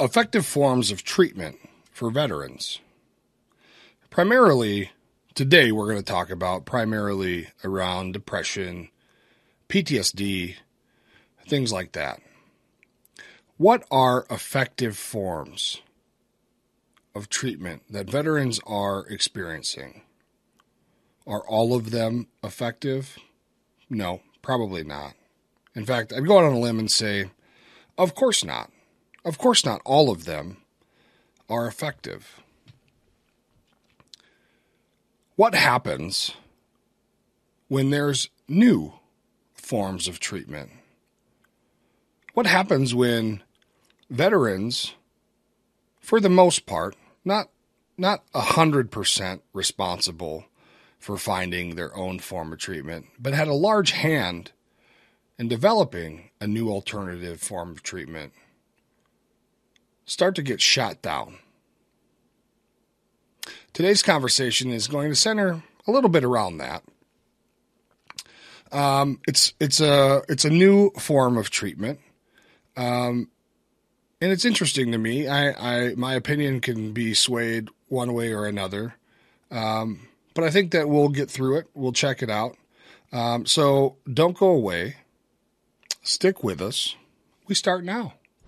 Effective forms of treatment for veterans. Primarily, today we're going to talk about primarily around depression, PTSD, things like that. What are effective forms of treatment that veterans are experiencing? Are all of them effective? No, probably not. In fact, I'd go out on a limb and say, of course not. Of course not all of them are effective. What happens when there's new forms of treatment? What happens when veterans, for the most part, not 100% responsible for finding their own form of treatment, but had a large hand in developing a new alternative form of treatment, start to get shot down? Today's conversation is going to center a little bit around that. It's a new form of treatment, and it's interesting to me. My opinion can be swayed one way or another, but I think that we'll get through it. We'll check it out. So don't go away. Stick with us. We start now.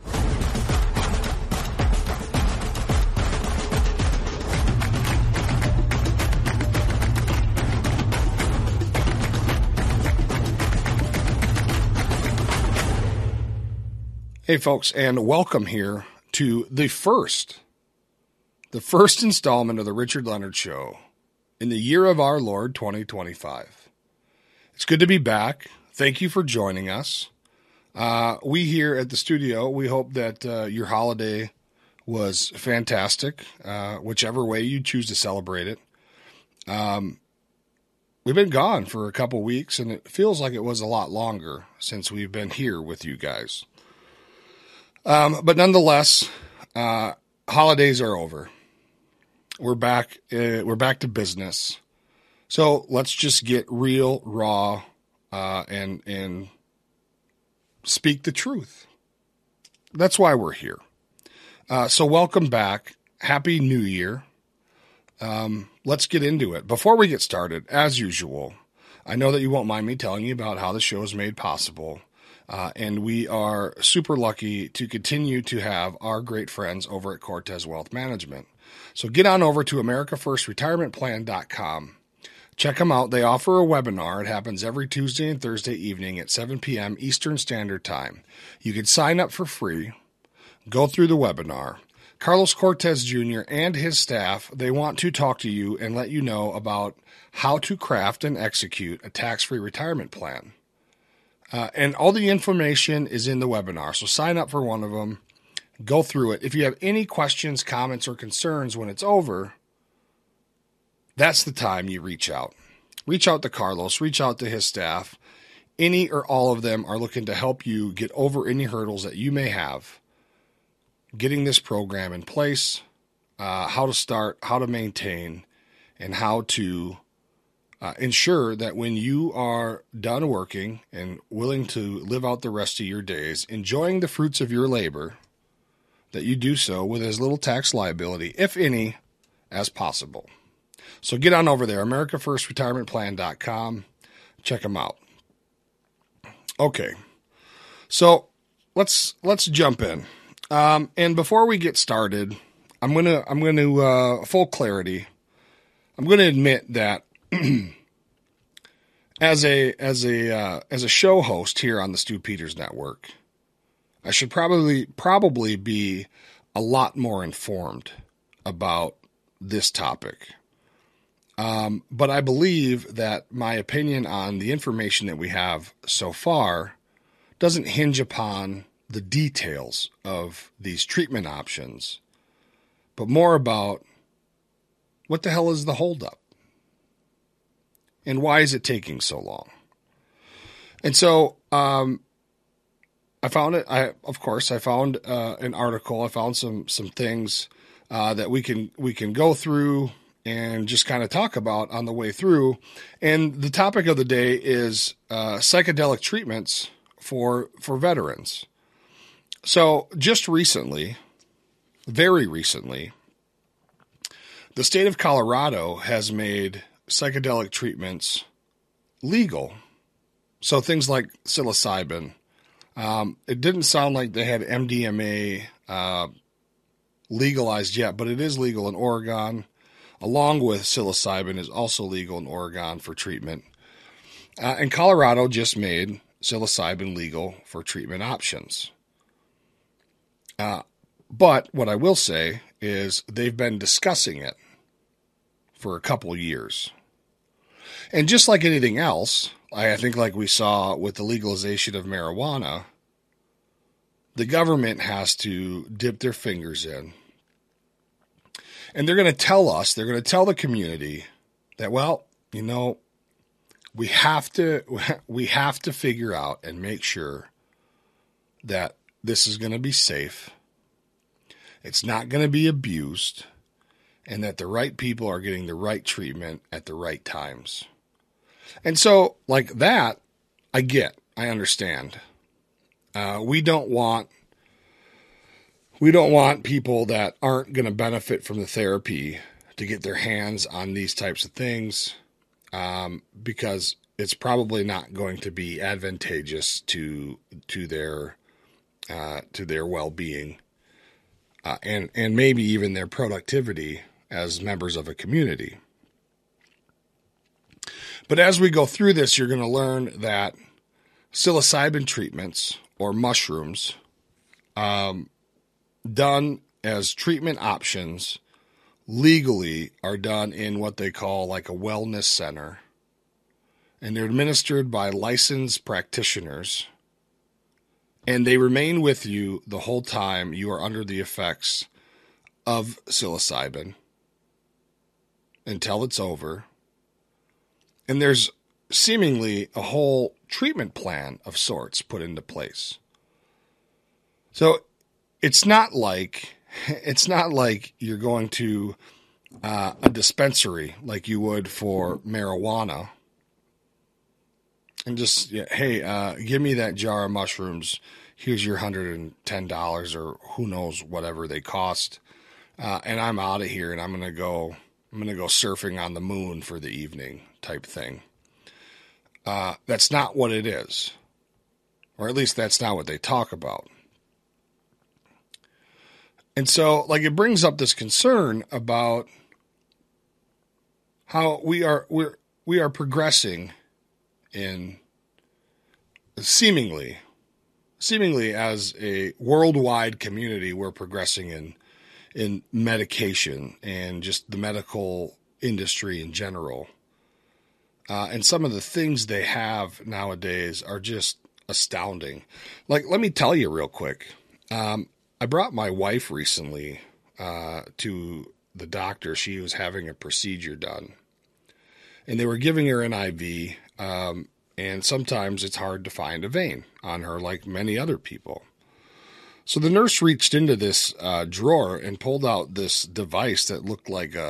Hey folks, and welcome here to the first installment of the Richard Leonard Show in the year of our Lord 2025. It's good to be back. Thank you for joining us. We here at the studio, we hope that your holiday was fantastic, whichever way you choose to celebrate it. We've been gone for a couple weeks, and it feels like it was a lot longer since we've been here with you guys. But nonetheless, holidays are over. We're back to business. So let's just get real, raw, and speak the truth. That's why we're here. So welcome back. Happy New Year. Let's get into it. Before we get started, as usual, I know that you won't mind me telling you about how the show is made possible. And we are super lucky to continue to have our great friends over at Cortez Wealth Management. So get on over to AmericaFirstRetirementPlan.com. Check them out. They offer a webinar. It happens every Tuesday and Thursday evening at 7 p.m. Eastern Standard Time. You can sign up for free, go through the webinar. Carlos Cortez Jr. and his staff, they want to talk to you and let you know about how to craft and execute a tax-free retirement plan. And all the information is in the webinar. So sign up for one of them. Go through it. If you have any questions, comments, or concerns when it's over, that's the time you reach out. Reach out to Carlos. Reach out to his staff. Any or all of them are looking to help you get over any hurdles that you may have getting this program in place, how to start, how to maintain, and how to ensure that when you are done working and willing to live out the rest of your days, enjoying the fruits of your labor, that you do so with as little tax liability, if any, as possible. So get on over there, AmericaFirstRetirementPlan.com. Check them out. Okay, so let's jump in. And before we get started, I'm gonna full clarity. I'm gonna admit that as a show host here on the Stu Peters Network, I should probably be a lot more informed about this topic. But I believe that my opinion on the information that we have so far doesn't hinge upon the details of these treatment options, but more about what the hell is the holdup and why is it taking so long. And so I found it. I found an article. I found some things that we can go through and just kind of talk about on the way through. And the topic of the day is psychedelic treatments for veterans. So just recently, very recently, the state of Colorado has made psychedelic treatments legal. So things like psilocybin. It didn't sound like they had MDMA legalized yet, but it is legal in Oregon, along with psilocybin is also legal in Oregon for treatment. And Colorado just made psilocybin legal for treatment options. But what I will say is they've been discussing it for a couple of years. And just like anything else, I think like we saw with the legalization of marijuana, the government has to dip their fingers in. And they're going to tell us, they're going to tell the community that, well, you know, we have to figure out and make sure that this is going to be safe. It's not going to be abused, and that the right people are getting the right treatment at the right times. And so, like that, I understand. We don't want people that aren't going to benefit from the therapy to get their hands on these types of things, because it's probably not going to be advantageous to their well-being, and maybe even their productivity as members of a community. But as we go through this, you're going to learn that psilocybin treatments or mushrooms, done as treatment options legally, are done in what they call like a wellness center. And they're administered by licensed practitioners. And they remain with you the whole time you are under the effects of psilocybin until it's over. And there's seemingly a whole treatment plan of sorts put into place. So it's not like you're going to a dispensary like you would for marijuana and just, hey, give me that jar of mushrooms. Here's your $110 or who knows whatever they cost, and I'm out of here and I'm gonna go surfing on the moon for the evening type thing. That's not what it is, or at least that's not what they talk about. And so, like, it brings up this concern about how we are progressing in seemingly as a worldwide community. We're progressing in medication and just the medical industry in general. And some of the things they have nowadays are just astounding. Like, let me tell you real quick. I brought my wife recently to the doctor. She was having a procedure done, and they were giving her an IV, and sometimes it's hard to find a vein on her like many other people. So the nurse reached into this drawer and pulled out this device that looked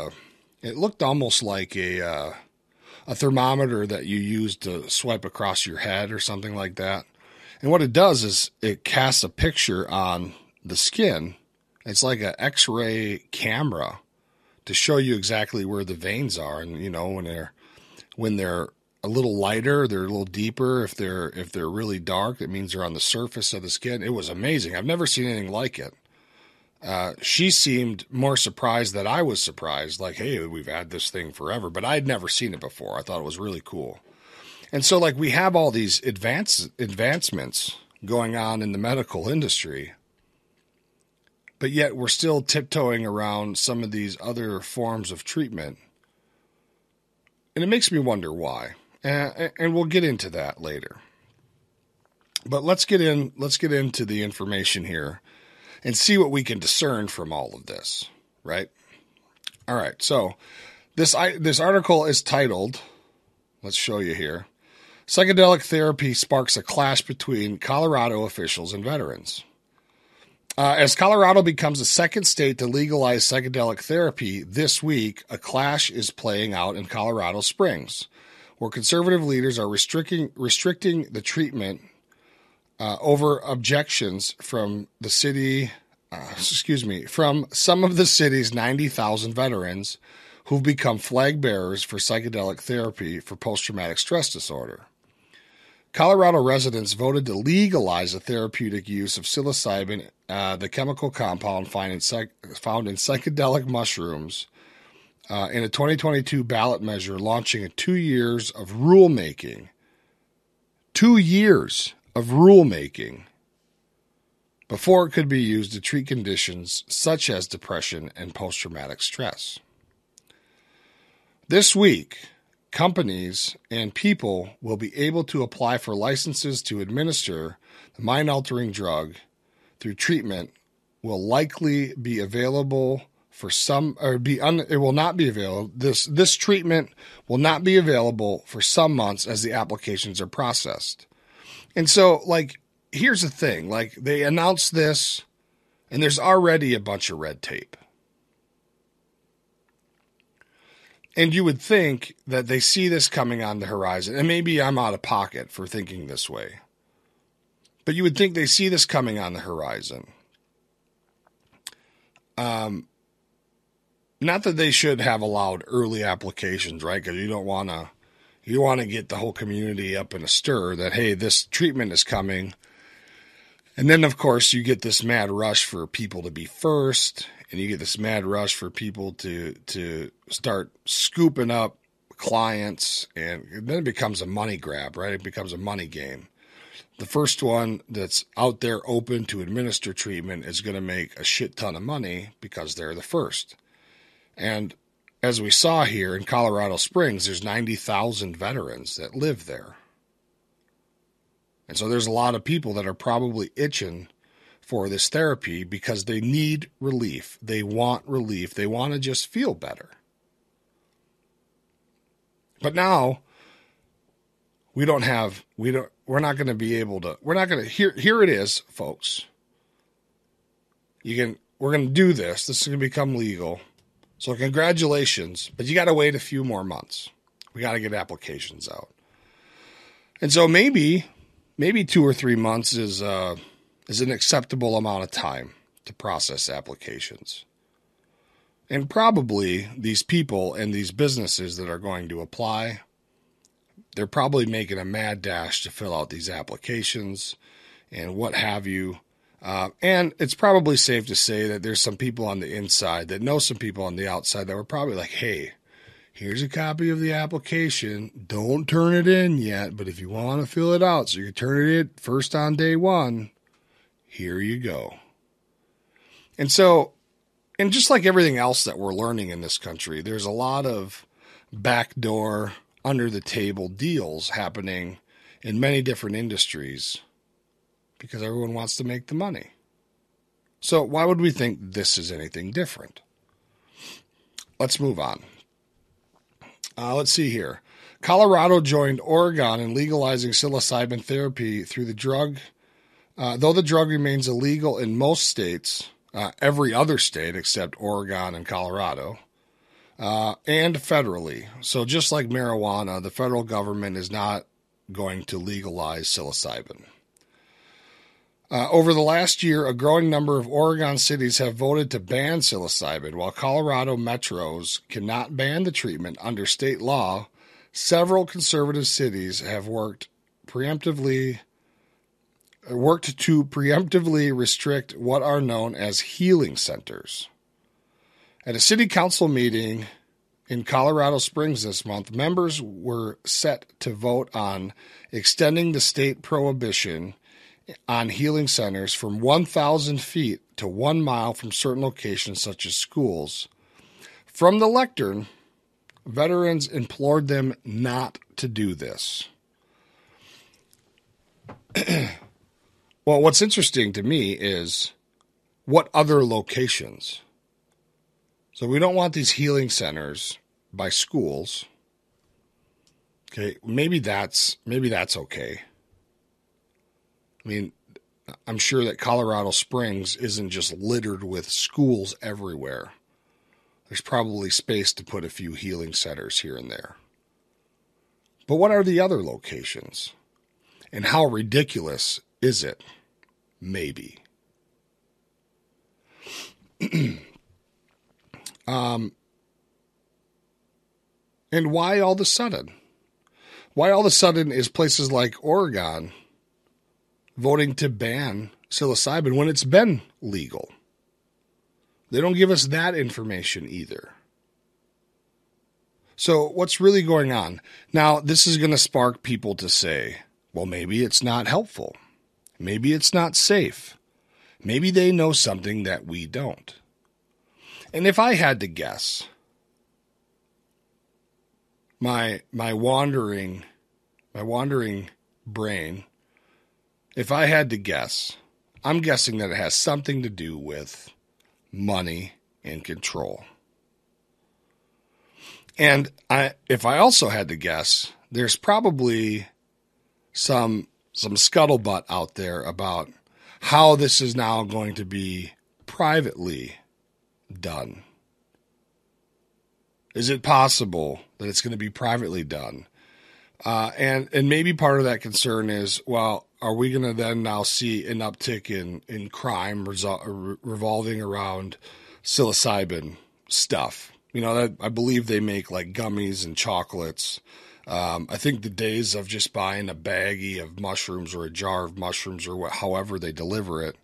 almost like a thermometer that you use to swipe across your head or something like that. And what it does is it casts a picture on the skin. It's like an X-ray camera to show you exactly where the veins are. And you know, when they're a little lighter, they're a little deeper. If they're really dark, it means they're on the surface of the skin. It was amazing. I've never seen anything like it. She seemed more surprised than I was surprised. Like, hey, we've had this thing forever, but I'd never seen it before. I thought it was really cool. And so, like, we have all these advancements going on in the medical industry, but yet we're still tiptoeing around some of these other forms of treatment. And it makes me wonder why. And we'll get into that later. But let's get into the information here and see what we can discern from all of this, right? All right. So this article is titled, let's show you here, Psychedelic Therapy Sparks a Clash Between Colorado Officials and Veterans. As Colorado becomes the second state to legalize psychedelic therapy this week, a clash is playing out in Colorado Springs, where conservative leaders are restricting the treatment over objections from the city from some of the city's 90,000 veterans who've become flag bearers for psychedelic therapy for post-traumatic stress disorder. Colorado residents voted to legalize the therapeutic use of psilocybin, the chemical compound found in psychedelic mushrooms, in a 2022 ballot measure launching 2 years of rulemaking. 2 years of rulemaking before it could be used to treat conditions such as depression and post-traumatic stress. This week, companies and people will be able to apply for licenses to administer the mind-altering drug through treatment will likely be available for some, or it will not be available. This treatment will not be available for some months as the applications are processed. And so, here's the thing. They announced this, and there's already a bunch of red tape. And you would think that they see this coming on the horizon. And maybe I'm out of pocket for thinking this way. But you would think they see this coming on the horizon. Not that they should have allowed early applications, right? Because you want to get the whole community up in a stir that, hey, this treatment is coming. And then, of course, you get this mad rush for people to be first. And you get this mad rush for people to start scooping up clients. And then it becomes a money grab, right? It becomes a money game. The first one that's out there open to administer treatment is going to make a shit ton of money because they're the first. And as we saw here in Colorado Springs, there's 90,000 veterans that live there. And so there's a lot of people that are probably itching for this therapy because they need relief. They want relief. They want to just feel better. But now we're not going to be able to, here it is, folks. We're going to do this. This is going to become legal. So congratulations, but you got to wait a few more months. We got to get applications out. And so maybe 2 or 3 months is an acceptable amount of time to process applications. And probably these people and these businesses that are going to apply, they're probably making a mad dash to fill out these applications and what have you. And it's probably safe to say that there's some people on the inside that know some people on the outside that were probably like, hey, here's a copy of the application. Don't turn it in yet, but if you want to fill it out so you can turn it in first on day one, here you go. And so, and just like everything else that we're learning in this country, there's a lot of backdoor, under the table deals happening in many different industries because everyone wants to make the money. So why would we think this is anything different? Let's move on. Let's see here. Colorado joined Oregon in legalizing psilocybin therapy through the drug. Though the drug remains illegal in most states, every other state except Oregon and Colorado, and federally. So just like marijuana, the federal government is not going to legalize psilocybin. Over the last year, a growing number of Oregon cities have voted to ban psilocybin. While Colorado metros cannot ban the treatment under state law, several conservative cities have worked to preemptively restrict what are known as healing centers. At a city council meeting in Colorado Springs this month, members were set to vote on extending the state prohibition on healing centers from 1,000 feet to 1 mile from certain locations such as schools. From the lectern, veterans implored them not to do this. Well, what's interesting to me is what other locations? So we don't want these healing centers by schools. Okay, maybe that's okay. I mean, I'm sure that Colorado Springs isn't just littered with schools everywhere. There's probably space to put a few healing centers here and there. But what are the other locations? And how ridiculous is it? Maybe. And why all of a sudden? Why all of a sudden is places like Oregon voting to ban psilocybin when it's been legal? They don't give us that information either. So what's really going on? Now, this is going to spark people to say, well, maybe it's not helpful. Maybe it's not safe. Maybe they know something that we don't. And if I had to guess, my wandering brain, if I had to guess, I'm guessing that it has something to do with money and control. And if I also had to guess, there's probably some scuttlebutt out there about how this is now going to be privately done. Is it possible that it's going to be privately done? And maybe part of that concern is, well, are we going to then now see an uptick in crime revolving around psilocybin stuff? You know, I believe they make like gummies and chocolates. I think the days of just buying a baggie of mushrooms or a jar of mushrooms or however they deliver it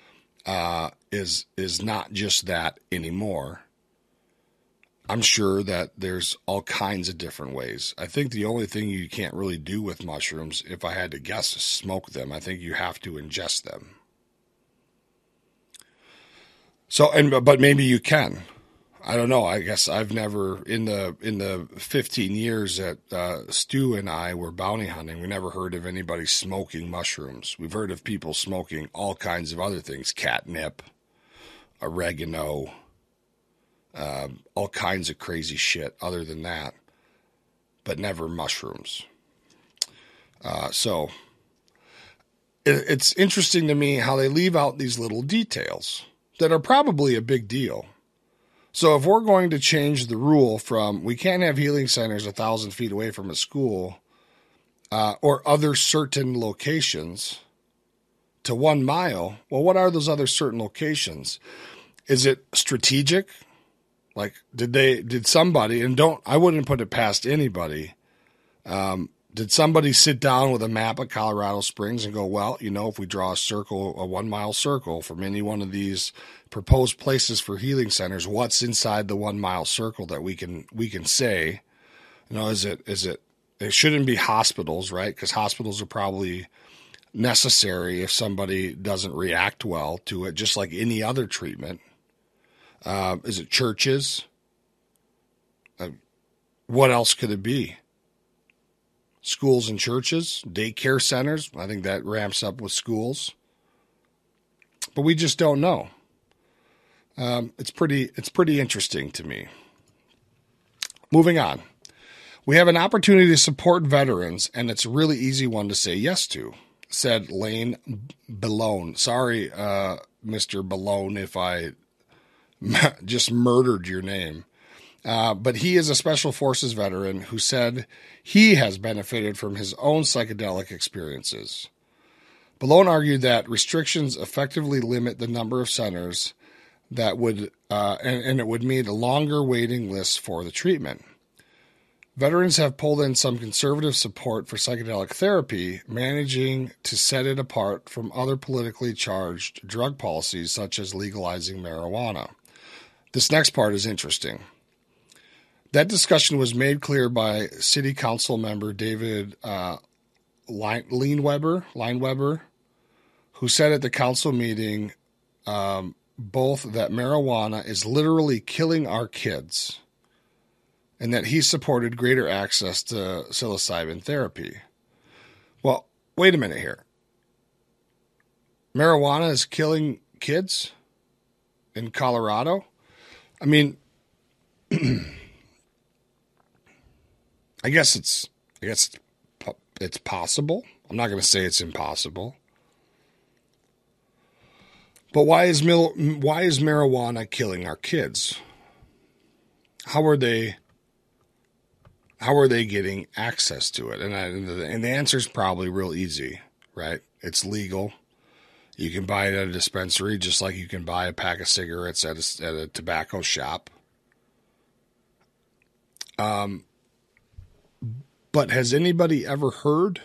is not just that anymore. I'm sure that there's all kinds of different ways. I think the only thing you can't really do with mushrooms, if I had to guess, is smoke them. I think you have to ingest them. So, but maybe you can. I don't know. I guess I've never, in the 15 years that Stu and I were bounty hunting, we never heard of anybody smoking mushrooms. We've heard of people smoking all kinds of other things, catnip, oregano, all kinds of crazy shit other than that, but never mushrooms. So it's interesting to me how they leave out these little details that are probably a big deal. So if we're going to change the rule from we can't have healing centers 1,000 feet away from a school or other certain locations to 1 mile, well, what are those other certain locations? Is it strategic? Like, did somebody, and I wouldn't put it past anybody, did somebody sit down with a map of Colorado Springs and go, well, you know, if we draw a 1 mile circle from any one of these proposed places for healing centers, what's inside the 1 mile circle that we can say, you know, it shouldn't be hospitals, right? Because hospitals are probably necessary if somebody doesn't react well to it, just like any other treatment. Is it churches? What else could it be? Schools and churches, daycare centers. I think that ramps up with schools. But we just don't know. It's pretty interesting to me. Moving on. We have an opportunity to support veterans, and it's a really easy one to say yes to, said Lane Bellone. Sorry, Mr. Bellone, if I just murdered your name. But he is a Special Forces veteran who said he has benefited from his own psychedelic experiences. Bellone argued that restrictions effectively limit the number of centers that would, and it would mean a longer waiting list for the treatment. Veterans have pulled in some conservative support for psychedelic therapy, managing to set it apart from other politically charged drug policies such as legalizing marijuana. This next part is interesting. That discussion was made clear by City Council member David Lineweber, who said at the council meeting both that marijuana is literally killing our kids and that he supported greater access to psilocybin therapy. Well, wait a minute here. Marijuana is killing kids in Colorado? I mean, I guess it's possible. I'm not going to say it's impossible. But why is marijuana killing our kids? How are they getting access to it? And the answer is probably real easy, right? It's legal. You can buy it at a dispensary just like you can buy a pack of cigarettes at a tobacco shop. But has anybody ever heard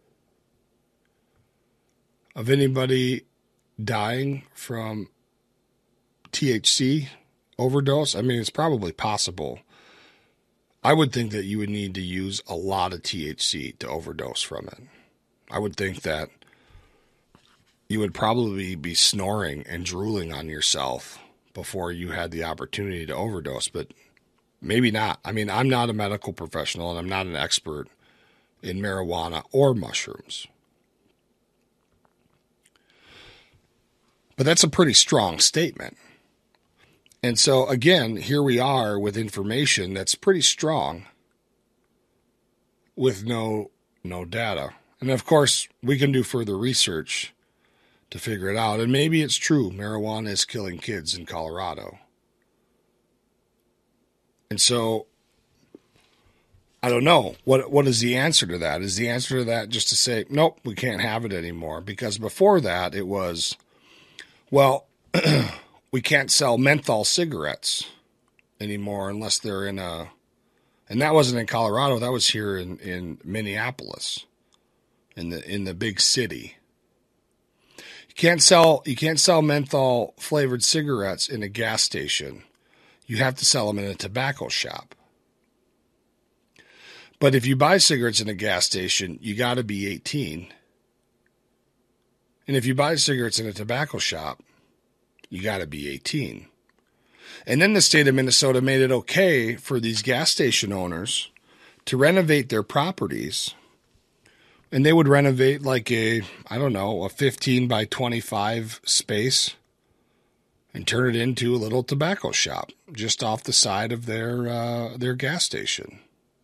of anybody dying from THC overdose? I mean, it's probably possible. I would think that you would need to use a lot of THC to overdose from it. I would think that you would probably be snoring and drooling on yourself before you had the opportunity to overdose, but maybe not. I mean, I'm not a medical professional and I'm not an expert in marijuana or mushrooms. But that's a pretty strong statement. And so, again, here we are with information that's pretty strong with no data. And, of course, we can do further research to figure it out. And maybe it's true. Marijuana is killing kids in Colorado. And so, I don't know. What is the answer to that? Is the answer to that just to say, nope, we can't have it anymore? Because before that, it was, well, we can't sell menthol cigarettes anymore unless they're in a, and that wasn't in Colorado. That was here in Minneapolis, in the big city. You can't sell menthol flavored cigarettes in a gas station. You have to sell them in a tobacco shop. But if you buy cigarettes in a gas station, you got to be 18. And if you buy cigarettes in a tobacco shop, you got to be 18. And then the state of Minnesota made it okay for these gas station owners to renovate their properties. And they would renovate like a 15 by 25 space and turn it into a little tobacco shop just off the side of their gas station.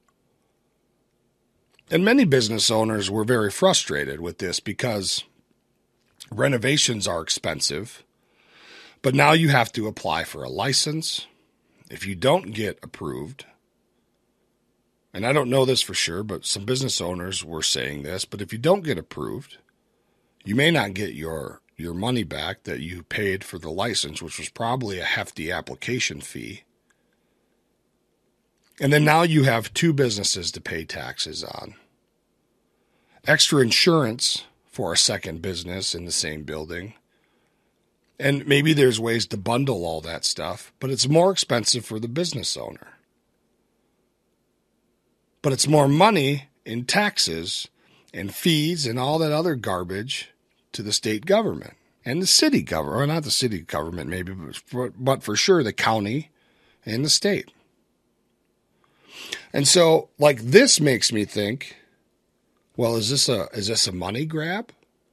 And many business owners were very frustrated with this because renovations are expensive, but now you have to apply for a license. If you don't get approved, and I don't know this for sure, but some business owners were saying this, but if you don't get approved, you may not get your money back that you paid for the license, which was probably a hefty application fee. And then now you have two businesses to pay taxes on. Extra insurance for a second business in the same building. And maybe there's ways to bundle all that stuff, but it's more expensive for the business owner. But it's more money in taxes and fees and all that other garbage to the state government and the city government, or not the city government maybe, but for sure the county and the state. And so, like, this makes me think, well, is this a money grab?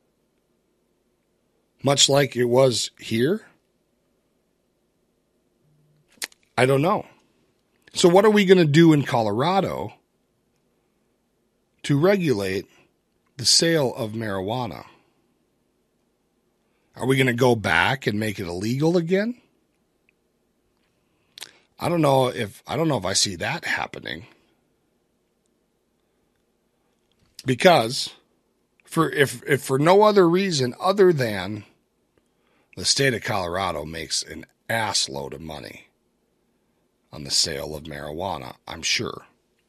Much like it was here? I don't know. So what are we going to do in Colorado to regulate the sale of marijuana? Are we going to go back and make it illegal again? I don't know if I see that happening. Because if for no other reason other than the state of Colorado makes an ass load of money on the sale of marijuana, I'm sure.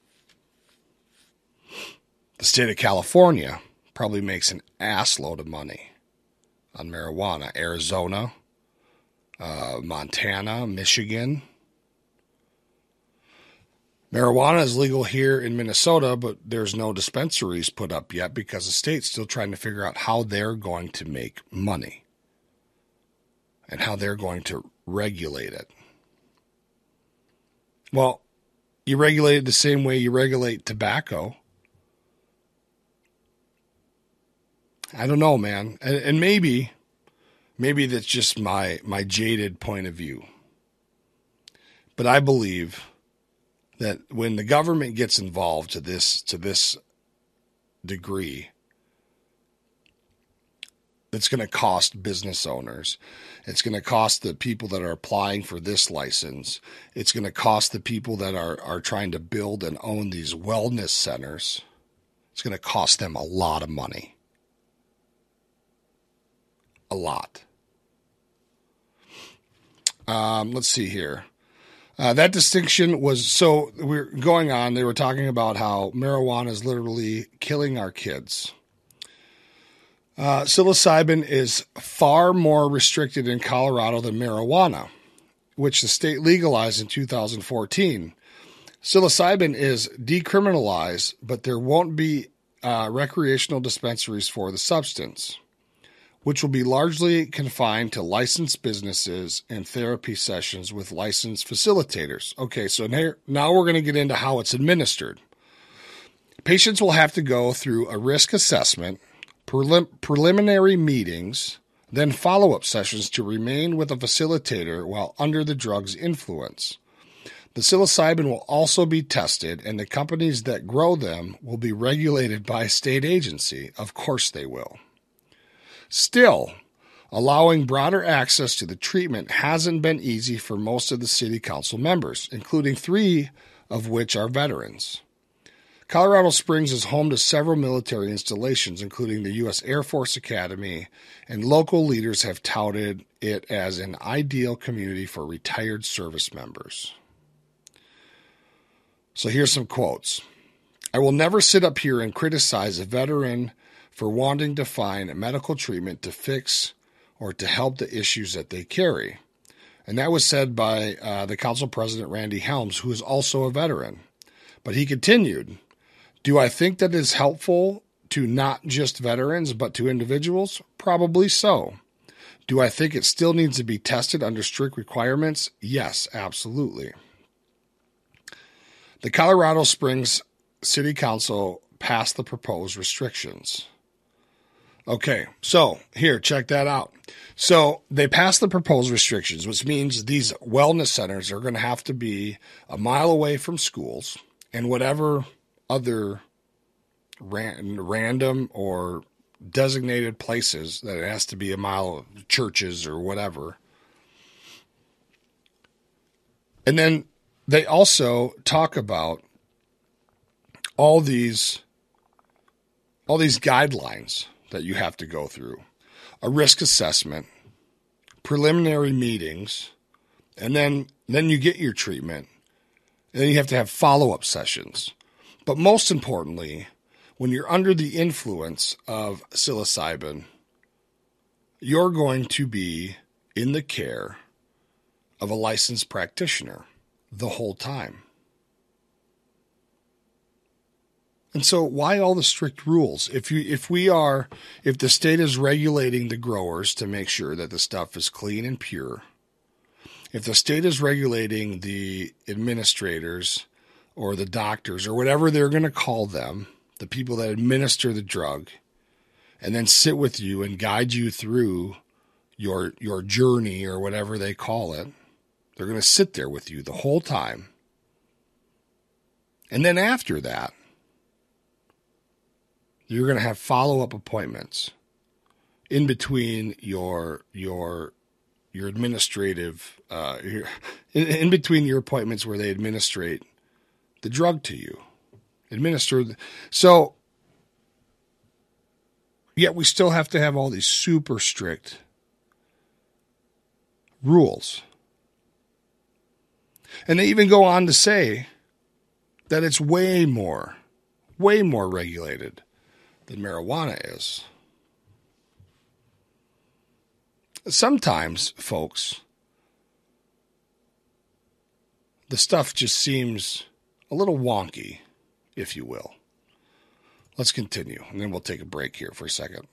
The state of California probably makes an ass load of money on marijuana. Arizona, Montana, Michigan. Marijuana is legal here in Minnesota, but there's no dispensaries put up yet because the state's still trying to figure out how they're going to make money and how they're going to regulate it. Well, you regulate it the same way you regulate tobacco. I don't know, man. And maybe that's just my jaded point of view. But I believe that when the government gets involved to this degree, it's going to cost business owners. It's going to cost the people that are applying for this license. It's going to cost the people that are trying to build and own these wellness centers. It's going to cost them a lot of money. a lot. Let's see here. That distinction was, so we're going on, they were talking about how marijuana is literally killing our kids. Psilocybin is far more restricted in Colorado than marijuana, which the state legalized in 2014. Psilocybin is decriminalized, but there won't be recreational dispensaries for the substance, which will be largely confined to licensed businesses and therapy sessions with licensed facilitators. Okay, so now we're going to get into how it's administered. Patients will have to go through a risk assessment, preliminary meetings, then follow-up sessions to remain with a facilitator while under the drug's influence. The psilocybin will also be tested, and the companies that grow them will be regulated by a state agency. Of course they will. Still, allowing broader access to the treatment hasn't been easy for most of the city council members, including 3 of which are veterans. Colorado Springs is home to several military installations, including the U.S. Air Force Academy, and local leaders have touted it as an ideal community for retired service members. So here's some quotes. I will never sit up here and criticize a veteran for wanting to find medical treatment to fix or to help the issues that they carry. And that was said by the council president, Randy Helms, who is also a veteran. But he continued, do I think that is helpful to not just veterans, but to individuals? Probably so. Do I think it still needs to be tested under strict requirements? Yes, absolutely. The Colorado Springs City Council passed the proposed restrictions. Okay, so here, check that out. So they passed the proposed restrictions, which means these wellness centers are going to have to be a mile away from schools and whatever other random or designated places that it has to be a mile of churches or whatever. And then they also talk about all these guidelines that you have to go through. A risk assessment, preliminary meetings, and then you get your treatment. And then you have to have follow-up sessions. But most importantly, when you're under the influence of psilocybin, you're going to be in the care of a licensed practitioner the whole time. And so why all the strict rules? If the state is regulating the growers to make sure that the stuff is clean and pure, if the state is regulating the administrators or the doctors or whatever they're going to call them, the people that administer the drug, and then sit with you and guide you through your journey or whatever they call it, they're going to sit there with you the whole time. And then after that, you're going to have follow-up appointments in between your administrative, in between your appointments where they administrate the drug to you. So, yet we still have to have all these super strict rules. And they even go on to say that it's way more regulated than marijuana is. Sometimes, folks, the stuff just seems a little wonky, if you will. Let's continue, and then we'll take a break here for a second.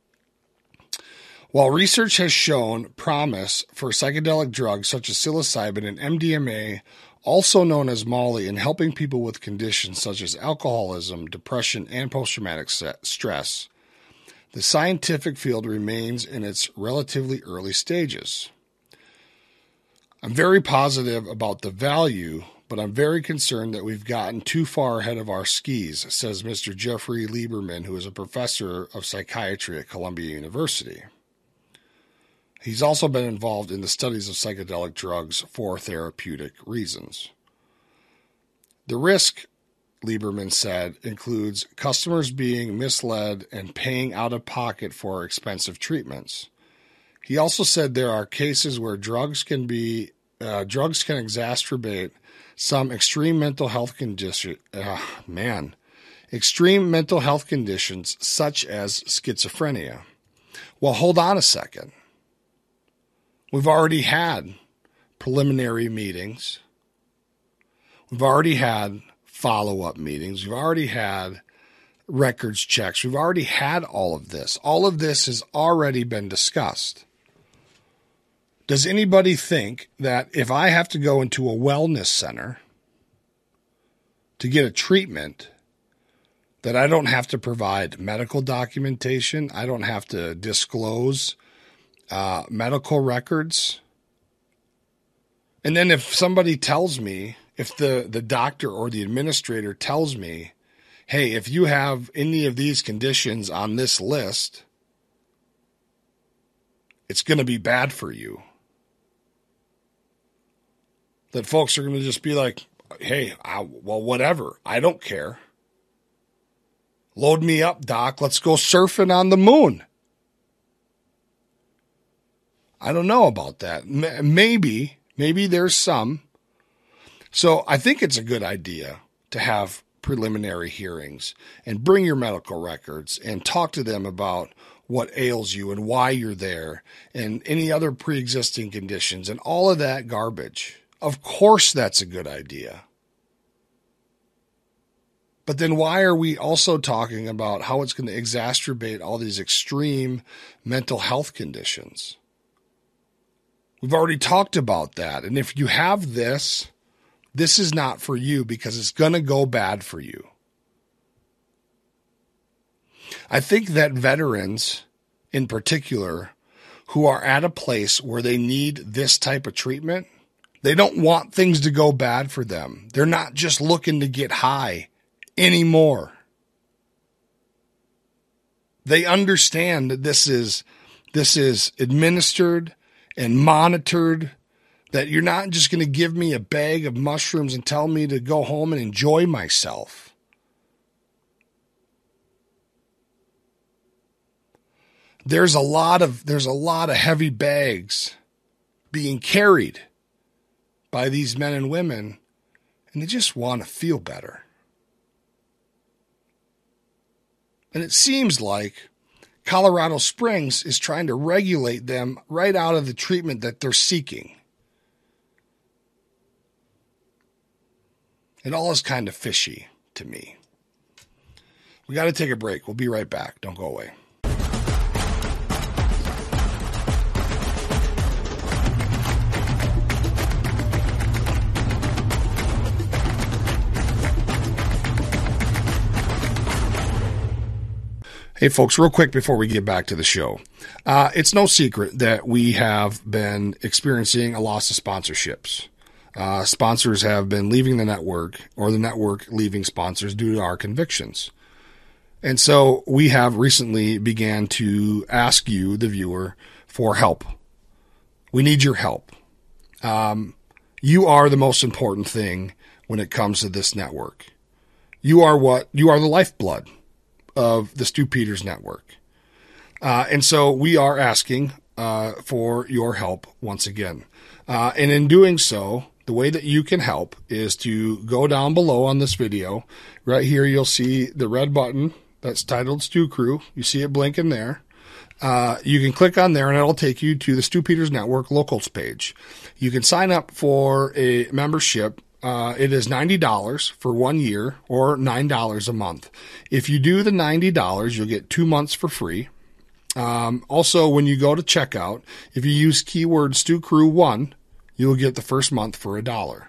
While research has shown promise for psychedelic drugs such as psilocybin and MDMA, also known as Molly, in helping people with conditions such as alcoholism, depression, and post-traumatic stress, the scientific field remains in its relatively early stages. I'm very positive about the value, but I'm very concerned that we've gotten too far ahead of our skis, says Mr. Jeffrey Lieberman, who is a professor of psychiatry at Columbia University. He's also been involved in the studies of psychedelic drugs for therapeutic reasons. The risk, Lieberman said, includes customers being misled and paying out of pocket for expensive treatments. He also said there are cases where drugs can exacerbate some extreme mental health extreme mental health conditions such as schizophrenia. Well, hold on a second. We've already had preliminary meetings. We've already had follow-up meetings. We've already had records checks. We've already had all of this. All of this has already been discussed. Does anybody think that if I have to go into a wellness center to get a treatment, that I don't have to provide medical documentation? I don't have to disclose medical records? And then if somebody tells me, if the doctor or the administrator tells me, hey, if you have any of these conditions on this list, it's going to be bad for you. That folks are going to just be like, hey, well, whatever. I don't care. Load me up, doc. Let's go surfing on the moon. I don't know about that. Maybe there's some. So I think it's a good idea to have preliminary hearings and bring your medical records and talk to them about what ails you and why you're there and any other pre-existing conditions and all of that garbage. Of course, that's a good idea. But then why are we also talking about how it's going to exacerbate all these extreme mental health conditions? We've already talked about that. And if you have this is not for you because it's going to go bad for you. I think that veterans in particular who are at a place where they need this type of treatment, they don't want things to go bad for them. They're not just looking to get high anymore. They understand that this is administered and monitored, that you're not just going to give me a bag of mushrooms and tell me to go home and enjoy myself. There's a lot of heavy bags being carried by these men and women, and they just want to feel better. And it seems like Colorado Springs is trying to regulate them right out of the treatment that they're seeking. It all is kind of fishy to me. We got to take a break. We'll be right back. Don't go away. Hey, folks, real quick before we get back to the show. It's no secret that we have been experiencing a loss of sponsorships. Sponsors have been leaving the network, or the network leaving sponsors due to our convictions. And so we have recently began to ask you, the viewer, for help. We need your help. You are the most important thing when it comes to this network. You are the lifeblood of the Stu Peters Network. And so we are asking for your help once again. And in doing so, the way that you can help is to go down below on this video. Right here, you'll see the red button that's titled Stu Crew. You see it blinking there. You can click on there and it'll take you to the Stu Peters Network locals page. You can sign up for a membership. It is $90 for 1 year or $9 a month. If you do the $90, you'll get 2 months for free. Also, when you go to checkout, if you use keyword StuCrew1, you'll get the first month for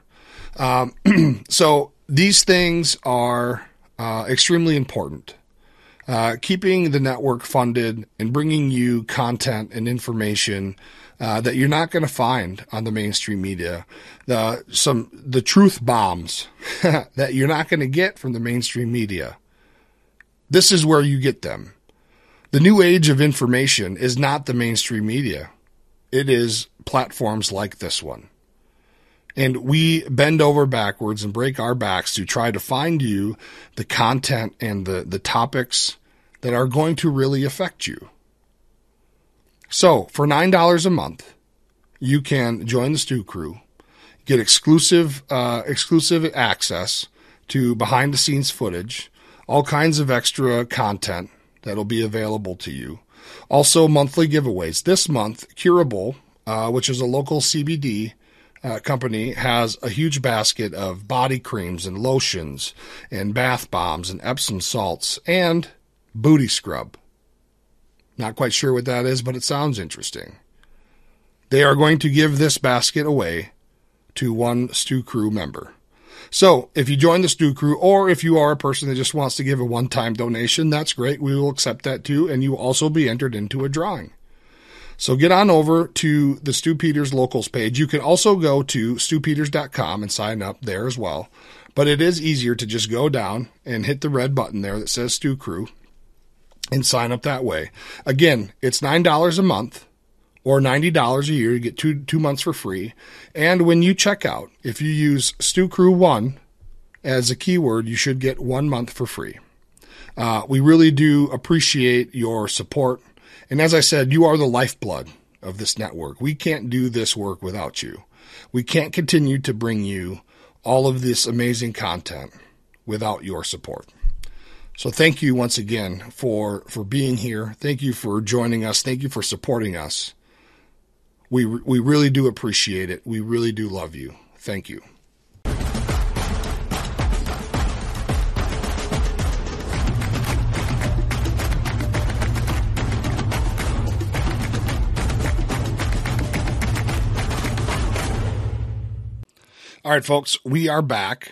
$1. So these things are extremely important. Keeping the network funded and bringing you content and information that you're not going to find on the mainstream media, the truth bombs that you're not going to get from the mainstream media. This is where you get them. The new age of information is not the mainstream media. It is platforms like this one. And we bend over backwards and break our backs to try to find you the content and the topics that are going to really affect you. So for $9 a month, you can join the Stew Crew, get exclusive access to behind the scenes footage, all kinds of extra content that'll be available to you. Also monthly giveaways. This month, Curable, which is a local CBD company, has a huge basket of body creams and lotions and bath bombs and Epsom salts and booty scrub. Not quite sure what that is, but it sounds interesting. They are going to give this basket away to one Stew Crew member. So if you join the Stew Crew, or if you are a person that just wants to give a one-time donation, that's great. We will accept that too, and you will also be entered into a drawing. So get on over to the Stu Peters Locals page. You can also go to stewpeters.com and sign up there as well. But it is easier to just go down and hit the red button there that says Stew Crew and sign up that way. Again, it's $9 a month or $90 a year. You get two months for free. And when you check out, if you use Stew Crew 1 as a keyword, you should get 1 month for free. We really do appreciate your support. And as I said, you are the lifeblood of this network. We can't do this work without you. We can't continue to bring you all of this amazing content without your support. So thank you once again for being here. Thank you for joining us. Thank you for supporting us. We really do appreciate it. We really do love you. Thank you. All right, folks, we are back.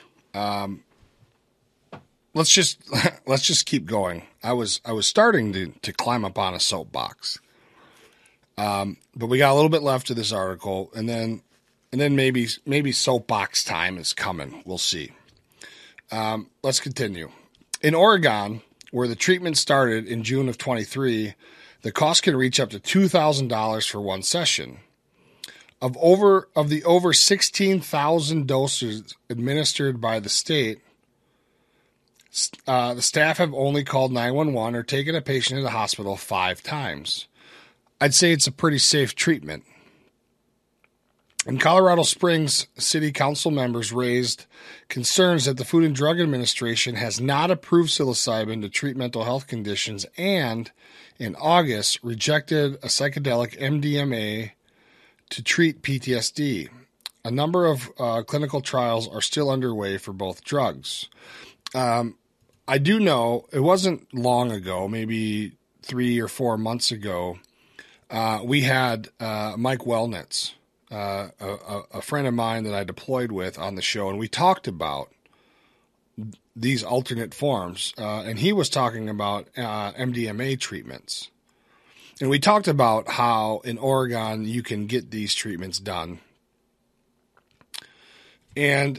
Let's just keep going. I was starting to climb up on a soapbox, but we got a little bit left of this article, and then maybe soapbox time is coming. We'll see. Let's continue. In Oregon, where the treatment started in June of 23, the cost can reach up to $2,000 for one session. Of the over 16,000 doses administered by the state, the staff have only called 911 or taken a patient to the hospital 5 times. I'd say it's a pretty safe treatment. In Colorado Springs, city council members raised concerns that the Food and Drug Administration has not approved psilocybin to treat mental health conditions and, in August, rejected a psychedelic MDMA to treat PTSD. A number of clinical trials are still underway for both drugs. I do know it wasn't long ago, maybe 3 or 4 months ago, we had Mike Wellnitz, a friend of mine that I deployed with, on the show, and we talked about these alternate forms, and he was talking about MDMA treatments. And we talked about how in Oregon you can get these treatments done. And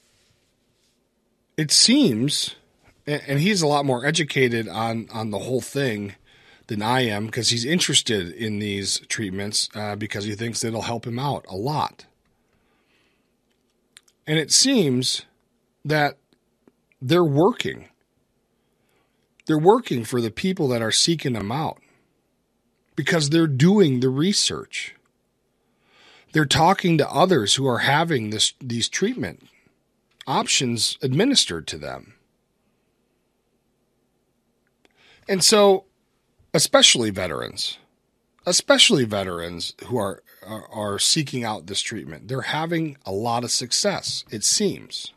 it seems, and he's a lot more educated on the whole thing than I am, because he's interested in these treatments because he thinks it'll help him out a lot. And it seems that they're working. They're working for the people that are seeking them out, because they're doing the research. They're talking to others who are having these treatment options administered to them. And so, especially veterans who are seeking out this treatment, they're having a lot of success, it seems.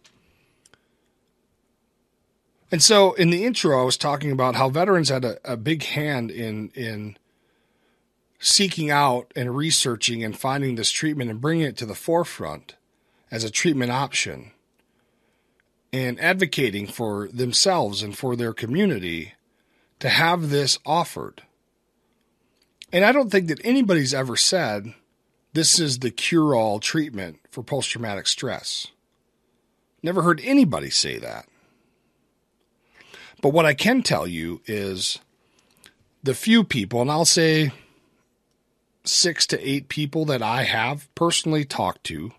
And so in the intro, I was talking about how veterans had a big hand in seeking out and researching and finding this treatment and bringing it to the forefront as a treatment option and advocating for themselves and for their community to have this offered. And I don't think that anybody's ever said this is the cure-all treatment for post-traumatic stress. Never heard anybody say that. But what I can tell you is the few people, and I'll say 6 to 8 people that I have personally talked to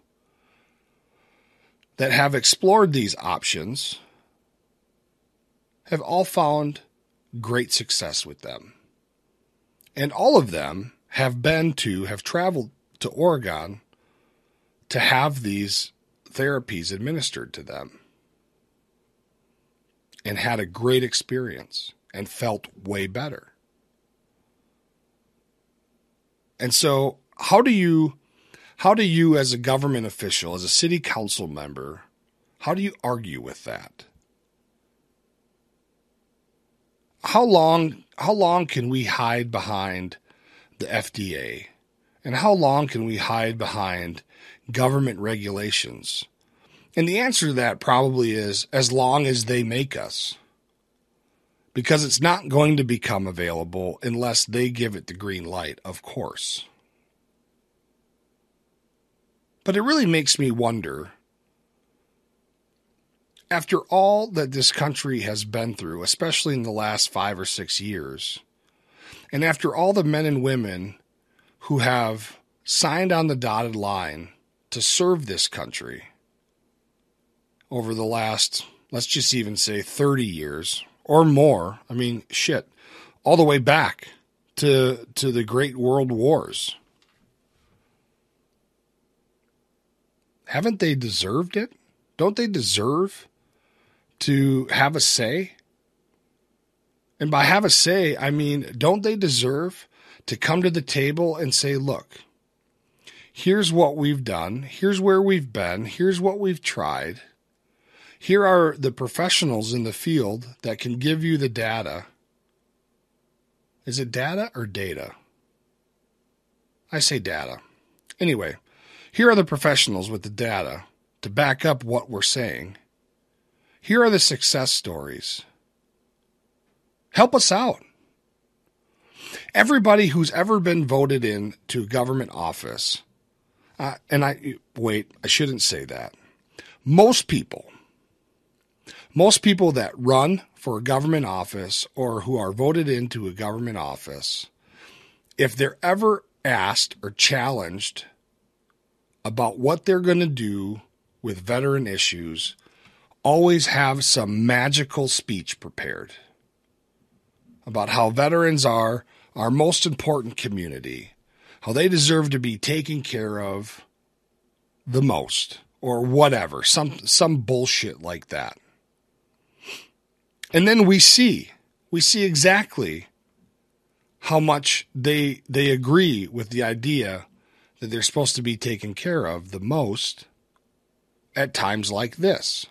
that have explored these options, have all found great success with them. And all of them have traveled to Oregon to have these therapies administered to them and had a great experience and felt way better. And so how do you as a government official, as a city council member, how do you argue with that? How long can we hide behind the FDA? And how long can we hide behind government regulations? And the answer to that probably is as long as they make us. Because it's not going to become available unless they give it the green light, of course. But it really makes me wonder, after all that this country has been through, especially in the last 5 or 6 years, and after all the men and women who have signed on the dotted line to serve this country over the last, let's just even say 30 years or more, I mean, shit, all the way back to the Great World Wars, haven't they deserved it? Don't they deserve to have a say? And by have a say, I mean, don't they deserve to come to the table and say, look, here's what we've done. Here's where we've been. Here's what we've tried. Here are the professionals in the field that can give you the data. Is it data or data? I say data. Anyway, here are the professionals with the data to back up what we're saying. Here are the success stories. Help us out. Everybody who's ever been voted into government office, I shouldn't say that. Most people that run for a government office or who are voted into a government office, if they're ever asked or challenged about what they're going to do with veteran issues, always have some magical speech prepared about how veterans are our most important community, how they deserve to be taken care of the most, or whatever, some bullshit like that. And then we see exactly how much they agree with the idea that they're supposed to be taken care of the most at times like this.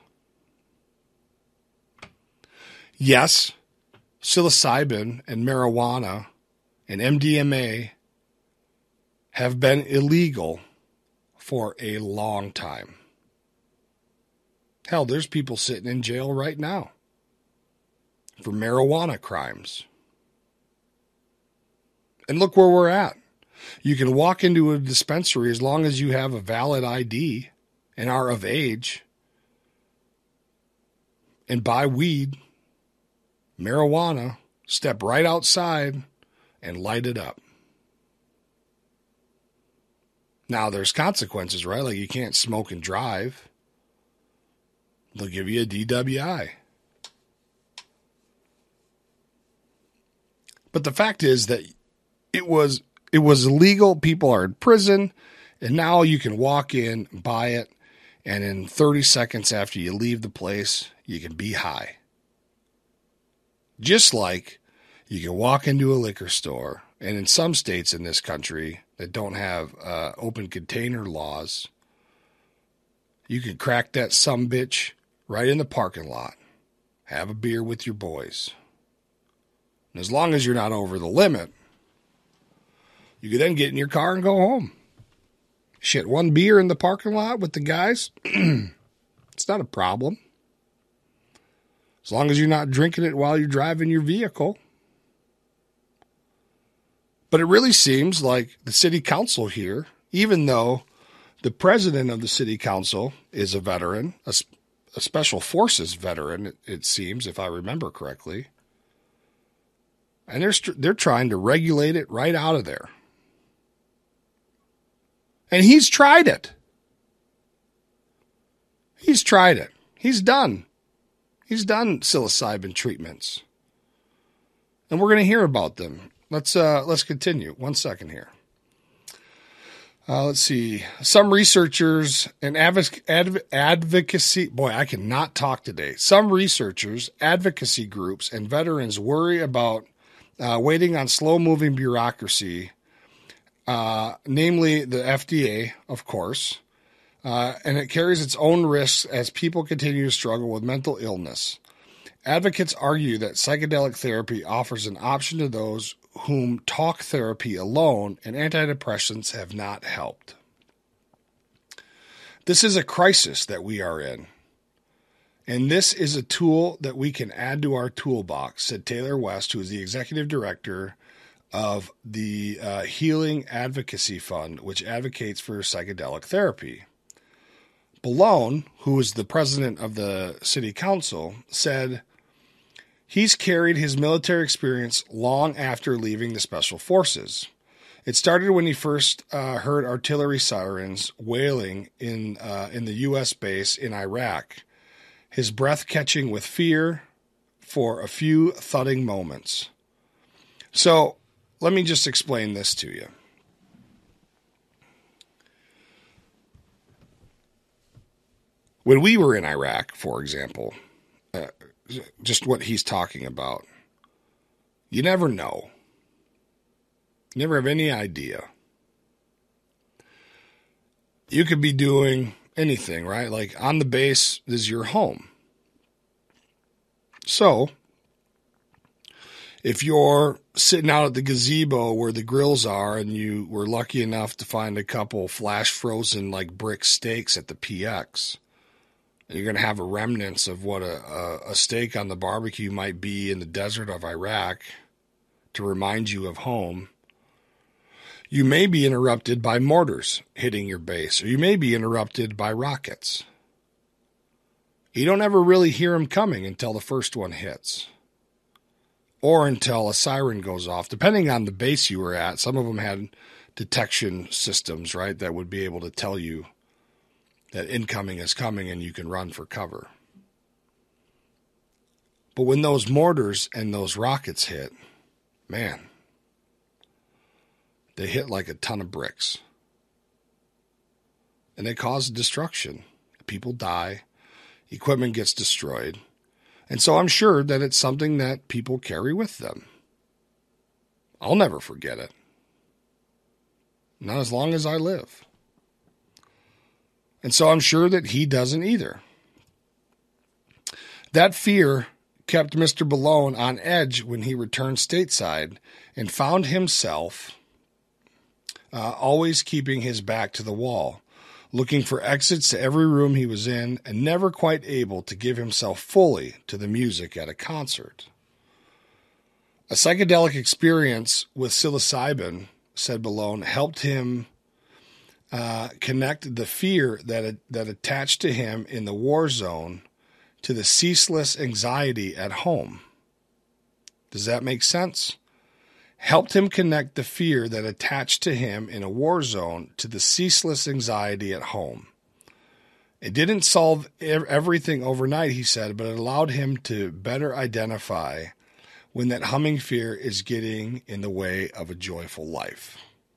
Yes, psilocybin and marijuana and MDMA have been illegal for a long time. Hell, there's people sitting in jail right now for marijuana crimes. And look where we're at. You can walk into a dispensary as long as you have a valid ID and are of age and buy weed, marijuana, step right outside and light it up. Now, there's consequences, right? Like you can't smoke and drive. They'll give you a DWI. But the fact is that it was illegal. People are in prison, and now you can walk in, buy it, and in 30 seconds after you leave the place, you can be high. Just like you can walk into a liquor store, and in some states in this country that don't have open container laws, you can crack that sumbitch right in the parking lot. Have a beer with your boys. And as long as you're not over the limit, you can then get in your car and go home. Shit, one beer in the parking lot with the guys, it's not a problem. As long as you're not drinking it while you're driving your vehicle. But it really seems like the city council here, even though the president of the city council is a veteran, a special forces veteran, it seems, if I remember correctly, and they're trying to regulate it right out of there. And he's tried it. He's tried it. He's done psilocybin treatments. And we're going to hear about them. let's continue. 1 second here. Let's see. Some researchers and advocacy, boy, I cannot talk today. Some researchers, advocacy groups, and veterans worry about waiting on slow-moving bureaucracy, namely the FDA, of course, and it carries its own risks as people continue to struggle with mental illness. Advocates argue that psychedelic therapy offers an option to those whom talk therapy alone and antidepressants have not helped. This is a crisis that we are in, and this is a tool that we can add to our toolbox, said Taylor West, who is the executive director of the Healing Advocacy Fund, which advocates for psychedelic therapy. Ballone, who is the president of the city council, said he's carried his military experience long after leaving the special forces. It started when he first heard artillery sirens wailing in the U.S. base in Iraq, his breath catching with fear for a few thudding moments. So let me just explain this to you. When we were in Iraq, for example, just what he's talking about, you never know. You never have any idea. You could be doing anything, right? Like on the base is your home. So if you're sitting out at the gazebo where the grills are and you were lucky enough to find a couple flash frozen like brick steaks at the PX, you're going to have a remnants of what a steak on the barbecue might be in the desert of Iraq to remind you of home. You may be interrupted by mortars hitting your base, or you may be interrupted by rockets. You don't ever really hear them coming until the first one hits, or until a siren goes off, depending on the base you were at. Some of them had detection systems, right, that would be able to tell you that incoming is coming and you can run for cover. But when those mortars and those rockets hit, man, they hit like a ton of bricks. And they cause destruction. People die. Equipment gets destroyed. And so I'm sure that it's something that people carry with them. I'll never forget it. Not as long as I live. And so I'm sure that he doesn't either. That fear kept Mr. Ballone on edge when he returned stateside and found himself always keeping his back to the wall, looking for exits to every room he was in and never quite able to give himself fully to the music at a concert. A psychedelic experience with psilocybin, said Ballone, helped him connect the fear that attached to him in the war zone to the ceaseless anxiety at home. Does that make sense? Helped him connect the fear that attached to him in a war zone to the ceaseless anxiety at home. It didn't solve everything overnight, he said, but it allowed him to better identify when that humming fear is getting in the way of a joyful life.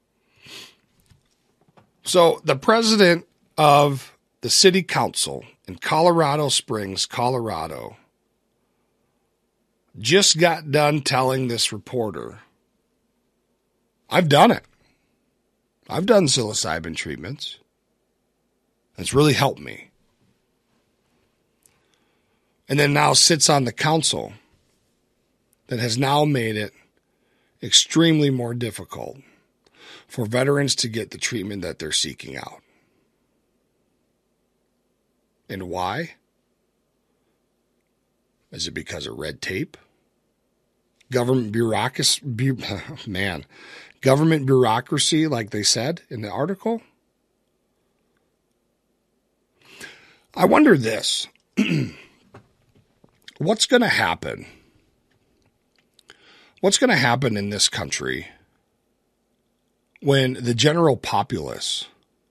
So the president of the city council in Colorado Springs, Colorado, just got done telling this reporter, I've done it. I've done psilocybin treatments. It's really helped me. And then now sits on the council that has now made it extremely more difficult for veterans to get the treatment that they're seeking out. And why? Is it because of red tape? Government bureaucracy, government bureaucracy, like they said in the article? I wonder this. What's going to happen? What's going to happen in this country when the general populace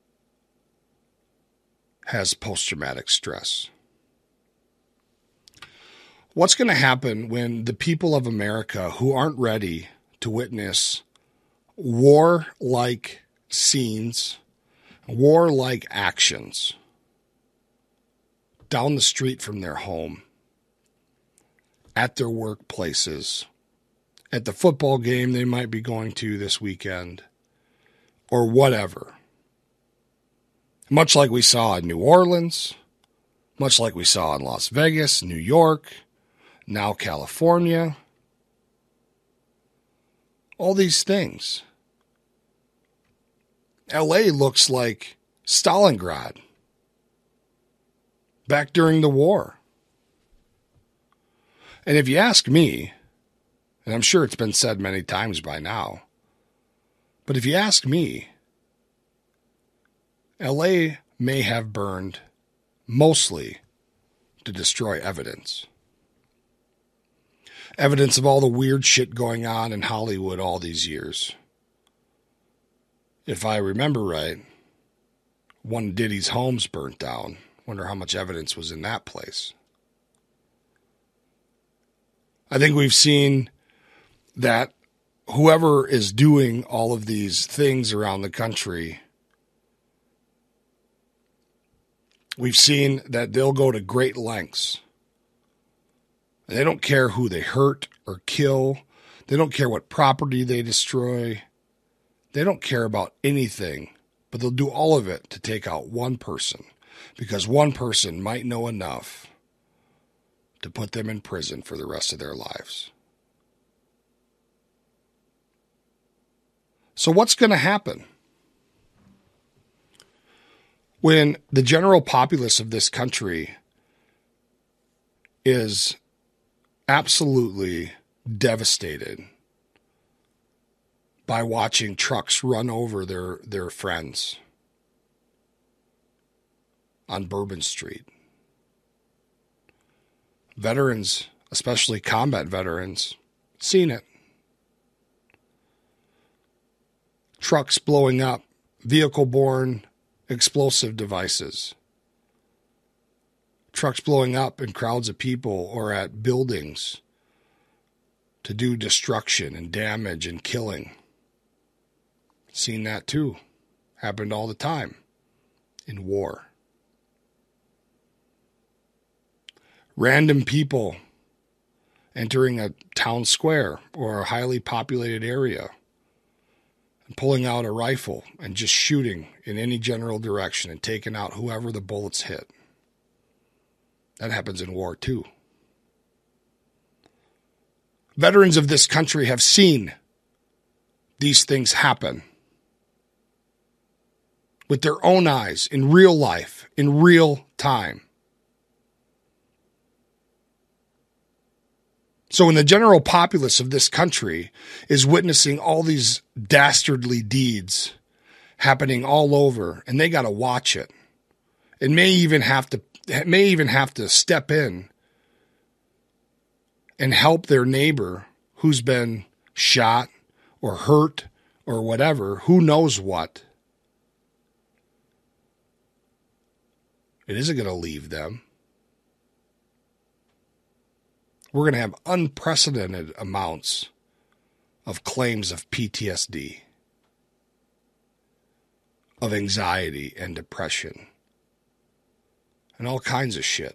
has post-traumatic stress? What's going to happen when the people of America who aren't ready to witness war-like scenes, war-like actions down the street from their home, at their workplaces, at the football game they might be going to this weekend, or whatever. Much like we saw in New Orleans, much like we saw in Las Vegas, New York, now California. All these things. LA looks like Stalingrad back during the war. And if you ask me, and I'm sure it's been said many times by now, but if you ask me, LA may have burned mostly to destroy evidence. Evidence of all the weird shit going on in Hollywood all these years. If I remember right, one of Diddy's homes burnt down. Wonder how much evidence was in that place. I think we've seen that whoever is doing all of these things around the country, we've seen that they'll go to great lengths. And they don't care who they hurt or kill. They don't care what property they destroy. They don't care about anything, but they'll do all of it to take out one person, because one person might know enough to put them in prison for the rest of their lives. So what's going to happen when the general populace of this country is absolutely devastated by watching trucks run over their friends on Bourbon Street? Veterans, especially combat veterans, seen it. Trucks blowing up, vehicle-borne explosive devices. Trucks blowing up in crowds of people or at buildings to do destruction and damage and killing. Seen that too. Happened all the time in war. Random people entering a town square or a highly populated area and pulling out a rifle and just shooting in any general direction and taking out whoever the bullets hit. That happens in war too. Veterans of this country have seen these things happen with their own eyes, in real life, in real time. So when the general populace of this country is witnessing all these dastardly deeds happening all over, and they got to watch it, and may even have to step in and help their neighbor who's been shot or hurt or whatever, who knows what, it isn't going to leave them. We're going to have unprecedented amounts of claims of PTSD, of anxiety and depression, and all kinds of shit.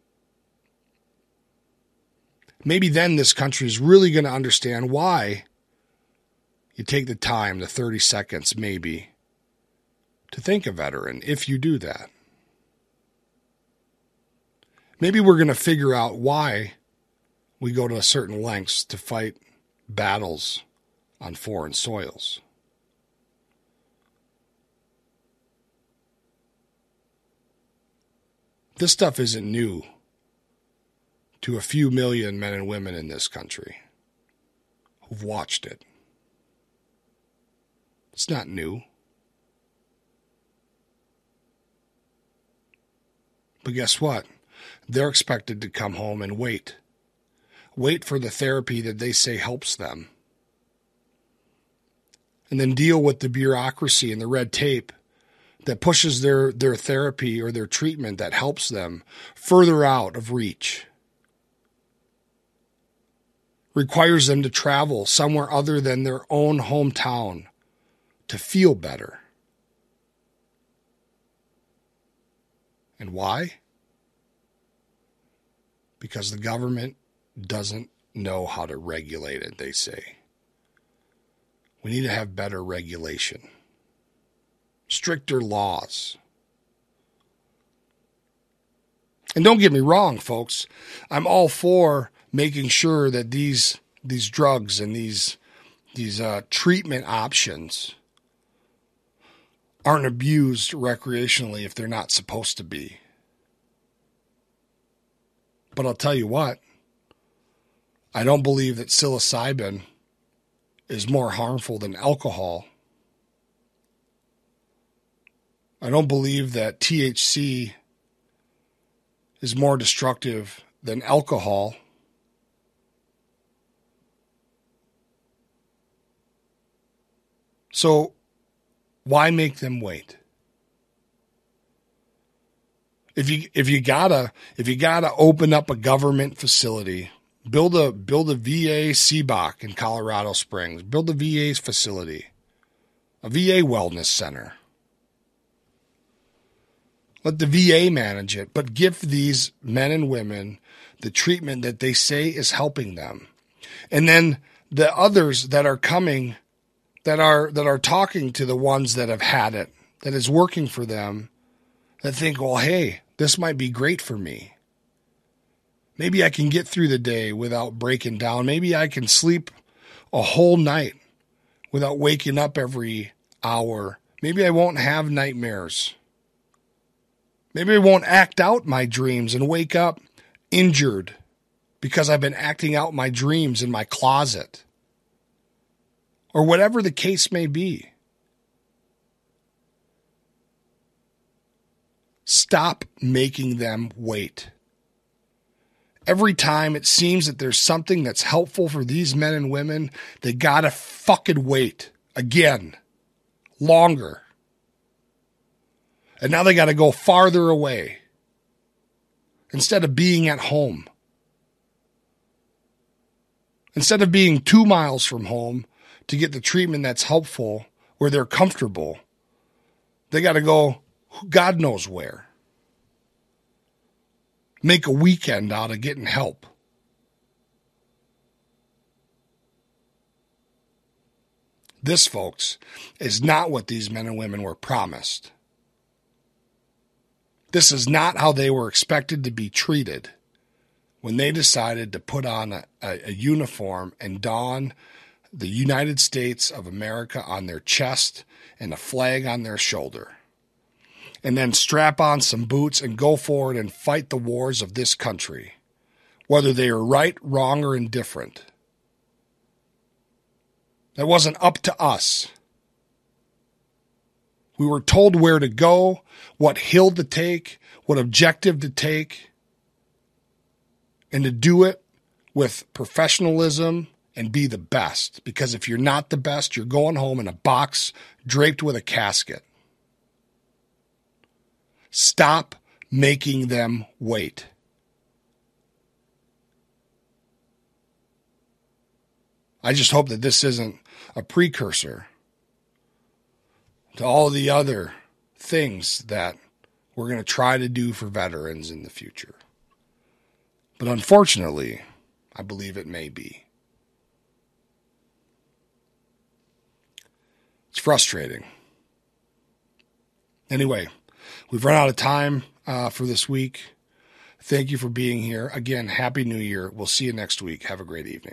Maybe then this country is really going to understand why you take the time, the 30 seconds maybe, to thank a veteran, if you do that. Maybe we're going to figure out why we go to certain lengths to fight battles on foreign soils. This stuff isn't new to a few million men and women in this country who've watched it. It's not new. But guess what? They're expected to come home and wait for the therapy that they say helps them, and then deal with the bureaucracy and the red tape that pushes their therapy or their treatment that helps them further out of reach. requires them to travel somewhere other than their own hometown to feel better. And why? Because the government doesn't know how to regulate it, they say. We need to have better regulation, stricter laws. And don't get me wrong, folks. I'm all for making sure that these drugs and these treatment options aren't abused recreationally if they're not supposed to be. But I'll tell you what, I don't believe that psilocybin is more harmful than alcohol. I don't believe that THC is more destructive than alcohol. So why make them wait? If you gotta open up a government facility, build a VA CBOC in Colorado Springs, build a VA facility, a VA wellness center. Let the VA manage it, but give these men and women the treatment that they say is helping them. And then the others that are coming, that are talking to the ones that have had it, that is working for them, that think, well, hey, this might be great for me. Maybe I can get through the day without breaking down. Maybe I can sleep a whole night without waking up every hour. Maybe I won't have nightmares. Maybe I won't act out my dreams and wake up injured because I've been acting out my dreams in my closet. Or whatever the case may be. Stop making them wait. Every time it seems that there's something that's helpful for these men and women, they gotta fucking wait again, longer. And now they gotta go farther away instead of being at home. Instead of being 2 miles from home to get the treatment that's helpful where they're comfortable, they gotta go God knows where. Make a weekend out of getting help. This, folks, is not what these men and women were promised. This is not how they were expected to be treated when they decided to put on a uniform and don the United States of America on their chest and a flag on their shoulder. And then strap on some boots and go forward and fight the wars of this country, whether they are right, wrong, or indifferent. That wasn't up to us. We were told where to go, what hill to take, what objective to take, and to do it with professionalism and be the best. Because if you're not the best, you're going home in a box draped with a casket. Stop making them wait. I just hope that this isn't a precursor to all the other things that we're going to try to do for veterans in the future. But unfortunately, I believe it may be. It's frustrating. Anyway, we've run out of time for this week. Thank you for being here. Again, Happy New Year. We'll see you next week. Have a great evening.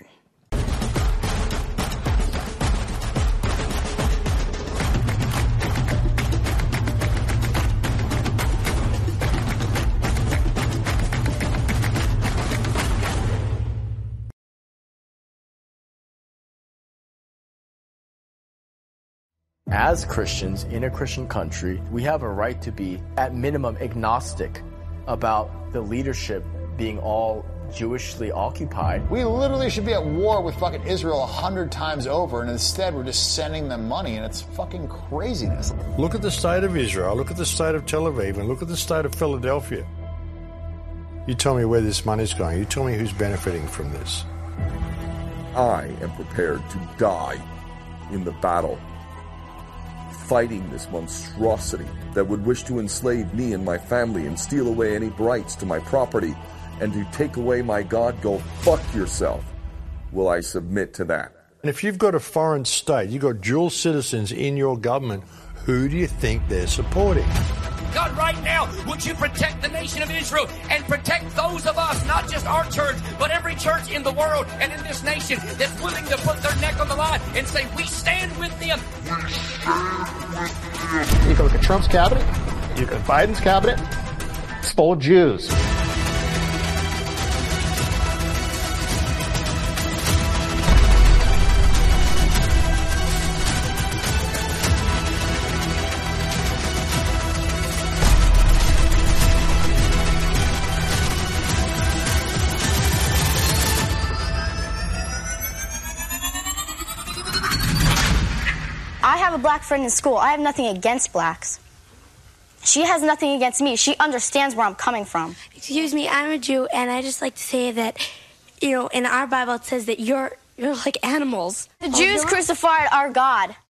As Christians in a Christian country, we have a right to be, at minimum, agnostic about the leadership being all Jewishly occupied. We literally should be at war with fucking Israel 100 times over, and instead we're just sending them money, and it's fucking craziness. Look at the state of Israel, look at the state of Tel Aviv, and look at the state of Philadelphia. You tell me where this money's going. You tell me who's benefiting from this. I am prepared to die in the battle, fighting this monstrosity that would wish to enslave me and my family and steal away any rights to my property and to take away my God. Go fuck yourself. Will I submit to that? And if you've got a foreign state, you've got dual citizens in your government, who do you think they're supporting? God, right now, would you protect the nation of Israel and protect those of us, not just our church, but every church in the world and in this nation that's willing to put their neck on the line and say, we stand with them. You can look at Trump's cabinet, you can Biden's cabinet, it's full of Jews. I have a black friend in school. I have nothing against blacks. She has nothing against me. She understands where I'm coming from. Excuse me, I'm a Jew, and I just like to say that, in our Bible it says that you're like animals. The Jews crucified our God.